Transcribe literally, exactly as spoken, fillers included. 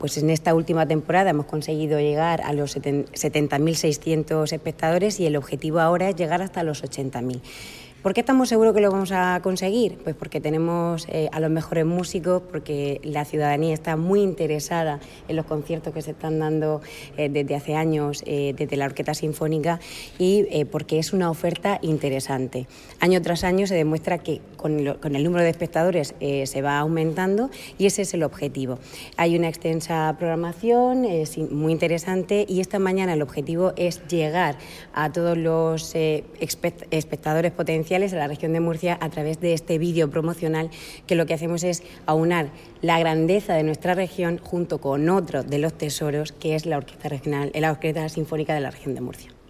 Pues en esta última temporada hemos conseguido llegar a los setenta mil seiscientos espectadores y el objetivo ahora es llegar hasta los ochenta mil. ¿Por qué estamos seguros que lo vamos a conseguir? Pues porque tenemos eh, a los mejores músicos, porque la ciudadanía está muy interesada en los conciertos que se están dando eh, desde hace años eh, desde la Orquesta Sinfónica y eh, porque es una oferta interesante. Año tras año se demuestra que con, lo, con el número de espectadores eh, se va aumentando y ese es el objetivo. Hay una extensa programación eh, muy interesante y esta mañana el objetivo es llegar a todos los eh, espectadores potenciales a la región de Murcia a través de este vídeo promocional, que lo que hacemos es aunar la grandeza de nuestra región junto con otro de los tesoros que es la Orquesta Regional, la Orquesta Sinfónica de la región de Murcia.